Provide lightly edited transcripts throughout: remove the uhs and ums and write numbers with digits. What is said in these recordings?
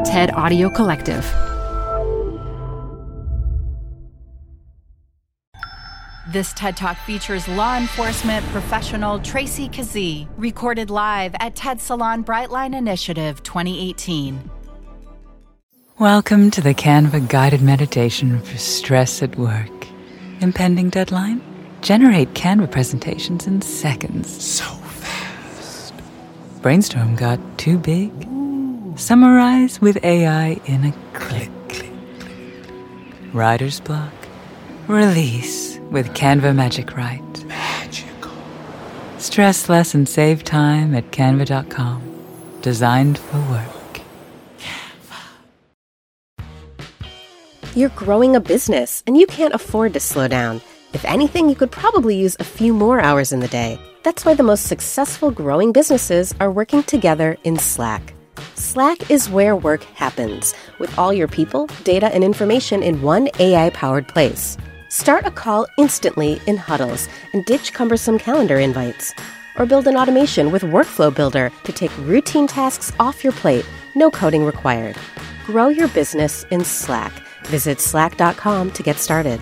TED Audio Collective. This TED Talk features law enforcement professional Tracy Kazee, recorded live at TED Salon Brightline Initiative 2018. Welcome to the Canva guided meditation for stress at work. Impending deadline? Generate Canva presentations in seconds. So fast. Brainstorm got too big? Ooh. Summarize with AI in a click. Writer's block? Release with Canva Magic Write. Magical. Stress less and save time at canva.com. Designed for work. You're growing a business, and you can't afford to slow down. If anything, you could probably use a few more hours in the day. That's why the most successful growing businesses are working together in Slack. Slack is where work happens, with all your people, data, and information in one AI-powered place. Start a call instantly in huddles and ditch cumbersome calendar invites. Or build an automation with Workflow Builder to take routine tasks off your plate, no coding required. Grow your business in Slack. Visit slack.com to get started.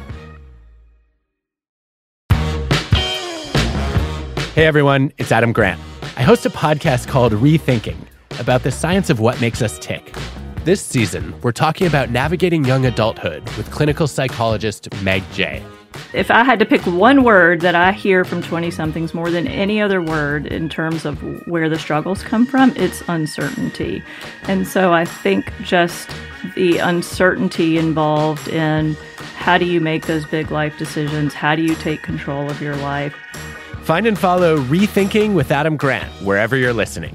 Hey everyone, it's Adam Grant. I host a podcast called Rethinking about the science of what makes us tick. This season, we're talking about navigating young adulthood with clinical psychologist Meg Jay. If I had to pick one word that I hear from 20-somethings more than any other word in terms of where the struggles come from, it's uncertainty. And so I think just the uncertainty involved in how do you make those big life decisions? How do you take control of your life? Find and follow Rethinking with Adam Grant wherever you're listening.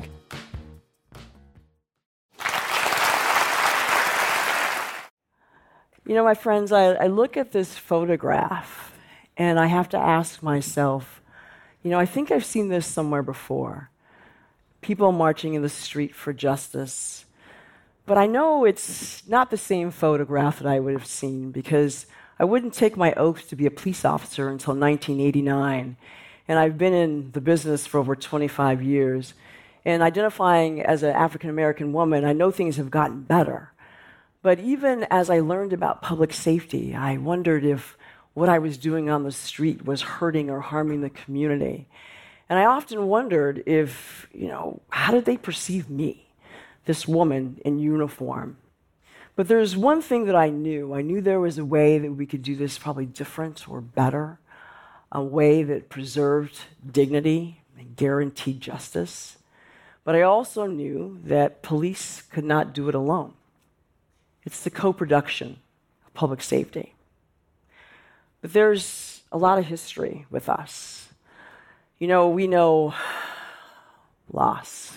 You know, my friends, I look at this photograph and I have to ask myself, I think I've seen this somewhere before. People marching in the street for justice. But I know it's not the same photograph that I would have seen because I wouldn't take my oath to be a police officer until 1989. And I've been in the business for over 25 years. And identifying as an African American woman, I know things have gotten better. But even as I learned about public safety, I wondered if what I was doing on the street was hurting or harming the community. And I often wondered if, how did they perceive me, this woman in uniform? But there's one thing that I knew. I knew there was a way that we could do this probably different or better, a way that preserved dignity and guaranteed justice. But I also knew that police could not do it alone. It's the co-production of public safety. But there's a lot of history with us. We know loss.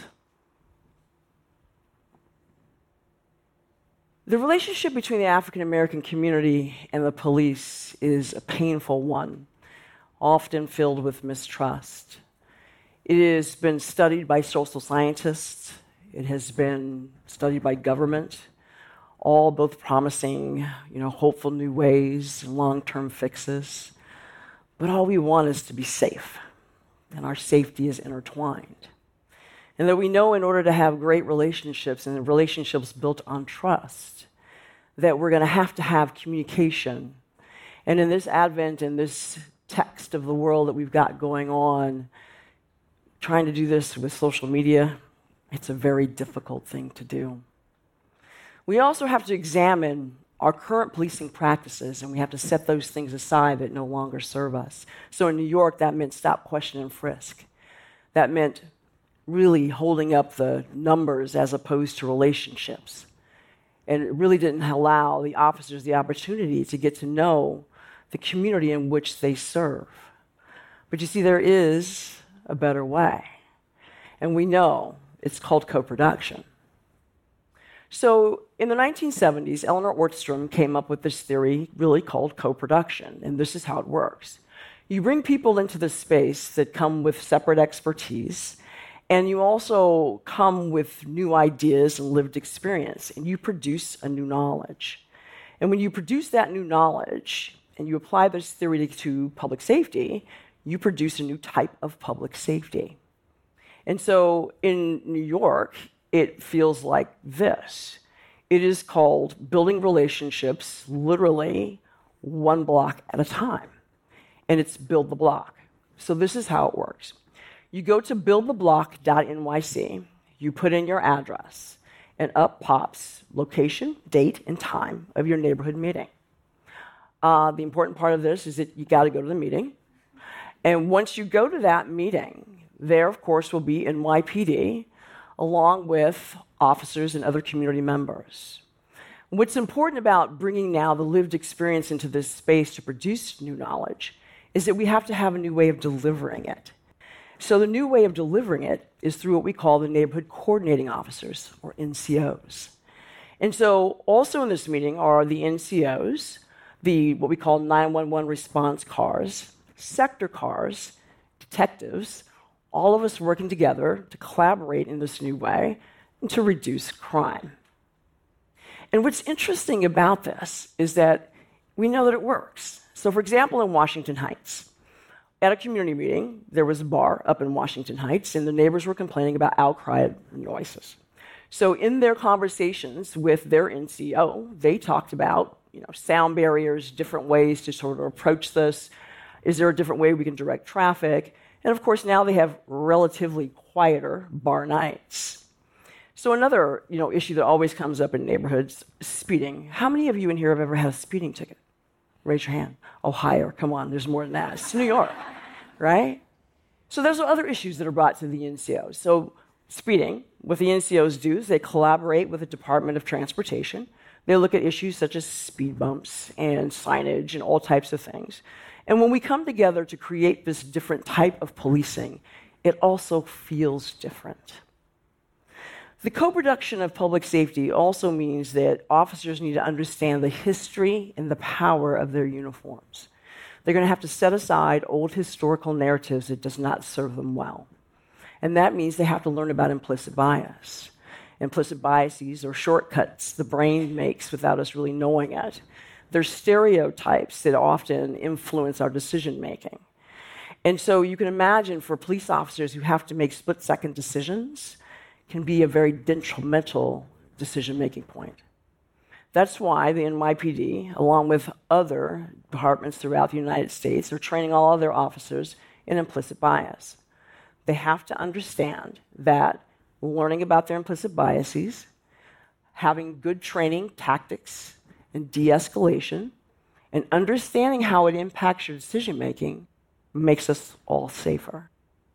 The relationship between the African American community and the police is a painful one, often filled with mistrust. It has been studied by social scientists. It has been studied by government. All both promising, hopeful new ways, long-term fixes. But all we want is to be safe, and our safety is intertwined. And that we know in order to have great relationships and relationships built on trust, that we're going to have communication. And in this advent, in this text of the world that we've got going on, trying to do this with social media, it's a very difficult thing to do. We also have to examine our current policing practices, and we have to set those things aside that no longer serve us. So in New York, that meant stop, question, and frisk. That meant really holding up the numbers as opposed to relationships. And it really didn't allow the officers the opportunity to get to know the community in which they serve. But you see, there is a better way. And we know it's called co-production. So in the 1970s, Eleanor Ortstrom came up with this theory really called co-production, and this is how it works. You bring people into the space that come with separate expertise, and you also come with new ideas and lived experience, and you produce a new knowledge. And when you produce that new knowledge, and you apply this theory to public safety, you produce a new type of public safety. And so in New York, it feels like this. It is called building relationships, literally one block at a time. And it's Build the Block. So this is how it works. You go to buildtheblock.nyc, you put in your address, and up pops location, date, and time of your neighborhood meeting. The important part of this is that you got to go to the meeting. And once you go to that meeting, there, of course, will be NYPD, along with officers and other community members. What's important about bringing now the lived experience into this space to produce new knowledge is that we have to have a new way of delivering it. So the new way of delivering it is through what we call the neighborhood coordinating officers, or NCOs. And so also in this meeting are the NCOs, what we call 911 response cars, sector cars, detectives, all of us working together to collaborate in this new way and to reduce crime. And what's interesting about this is that we know that it works. So, for example, in Washington Heights, at a community meeting, there was a bar up in Washington Heights, and the neighbors were complaining about outcry noises. So in their conversations with their NCO, they talked about sound barriers, different ways to sort of approach this. Is there a different way we can direct traffic? And of course, now they have relatively quieter bar nights. So another issue that always comes up in neighborhoods, speeding. How many of you in here have ever had a speeding ticket? Raise your hand. Oh, higher. Come on, there's more than that. It's New York, right? So there's other issues that are brought to the NCOs. So speeding, what the NCOs do is they collaborate with the Department of Transportation. They look at issues such as speed bumps and signage and all types of things. And when we come together to create this different type of policing, it also feels different. The co-production of public safety also means that officers need to understand the history and the power of their uniforms. They're going to have to set aside old historical narratives that does not serve them well. And that means they have to learn about implicit bias. Implicit biases are shortcuts the brain makes without us really knowing it. They're stereotypes that often influence our decision making. And so you can imagine for police officers who have to make split-second decisions, can be a very detrimental decision-making point. That's why the NYPD, along with other departments throughout the United States, are training all of their officers in implicit bias. They have to understand that learning about their implicit biases, having good training tactics and de-escalation, and understanding how it impacts your decision-making makes us all safer.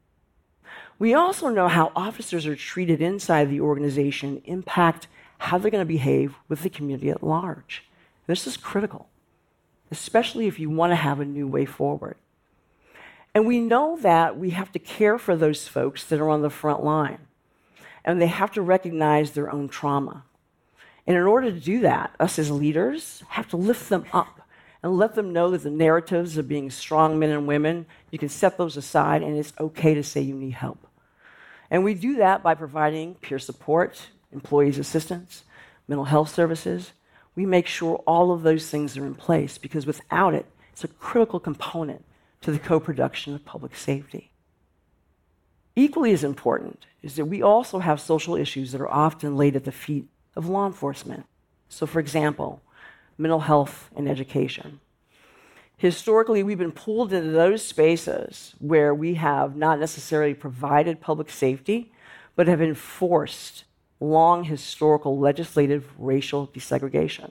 We also know how officers are treated inside the organization impact how they're going to behave with the community at large. This is critical, especially if you want to have a new way forward. And we know that we have to care for those folks that are on the front line, and they have to recognize their own trauma. And in order to do that, us as leaders have to lift them up and let them know that the narratives of being strong men and women, you can set those aside and it's okay to say you need help. And we do that by providing peer support, employees assistance, mental health services. We make sure all of those things are in place because without it, it's a critical component to the co-production of public safety. Equally as important is that we also have social issues that are often laid at the feet of law enforcement. So, for example, mental health and education. Historically, we've been pulled into those spaces where we have not necessarily provided public safety, but have enforced long historical legislative racial desegregation.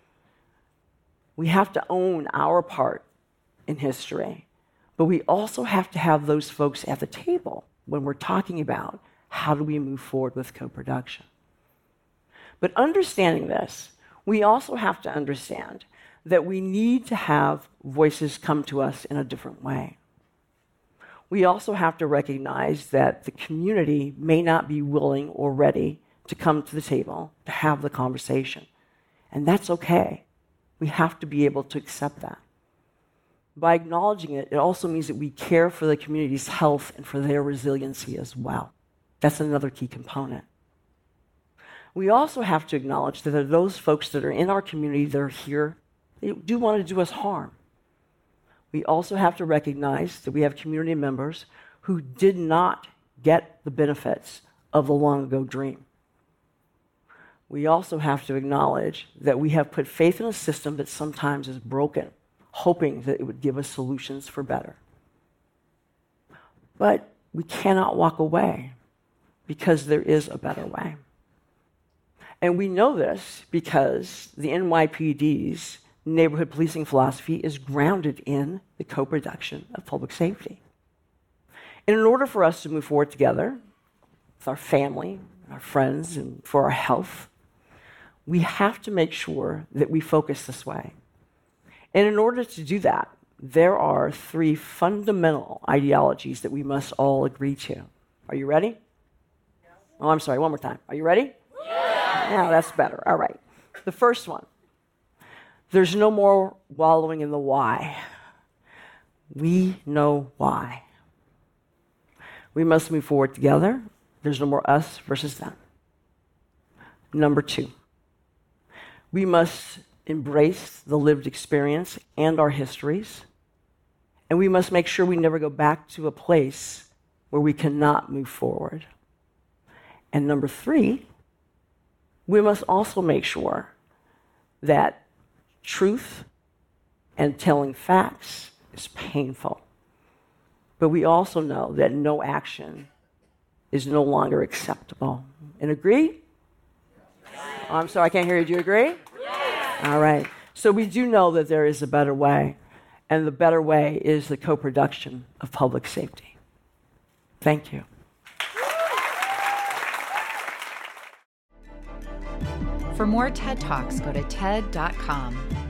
We have to own our part in history, but we also have to have those folks at the table when we're talking about how do we move forward with co-production. But understanding this, we also have to understand that we need to have voices come to us in a different way. We also have to recognize that the community may not be willing or ready to come to the table to have the conversation. And that's okay. We have to be able to accept that. By acknowledging it, it also means that we care for the community's health and for their resiliency as well. That's another key component. We also have to acknowledge that there are those folks that are in our community that are here, they do want to do us harm. We also have to recognize that we have community members who did not get the benefits of the long ago dream. we also have to acknowledge that we have put faith in a system that sometimes is broken, hoping that it would give us solutions for better. But we cannot walk away because there is a better way. And we know this because the NYPD's neighborhood policing philosophy is grounded in the co-production of public safety. And in order for us to move forward together with our family, our friends, and for our health, we have to make sure that we focus this way. And in order to do that, there are 3 fundamental ideologies that we must all agree to. Are you ready? Oh, I'm sorry, one more time. Are you ready? Yeah, that's better. All right. The first one, there's no more wallowing in the why. We know why. We must move forward together. There's no more us versus them. Number 2, we must embrace the lived experience and our histories, and we must make sure we never go back to a place where we cannot move forward. And number 3, we must also make sure that truth and telling facts is painful. But we also know that no action is no longer acceptable. And agree? Oh, I'm sorry, I can't hear you. Do you agree? Yes. All right. So we do know that there is a better way, and the better way is the co-production of public safety. Thank you. For more TED Talks, go to TED.com.